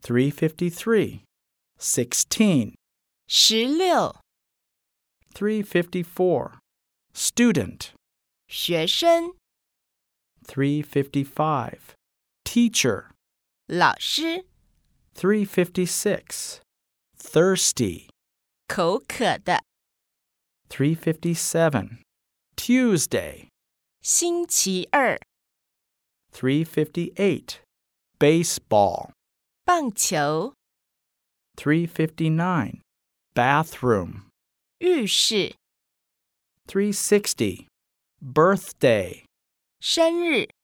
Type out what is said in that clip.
353. 16. 16. 354. Student. 学生 355. Teacher. 老师 356. Thirsty. 口渴的 357. Tuesday. 星期二 358. Baseball. 棒球 359. Bathroom. 浴室 360. Birthday. 生日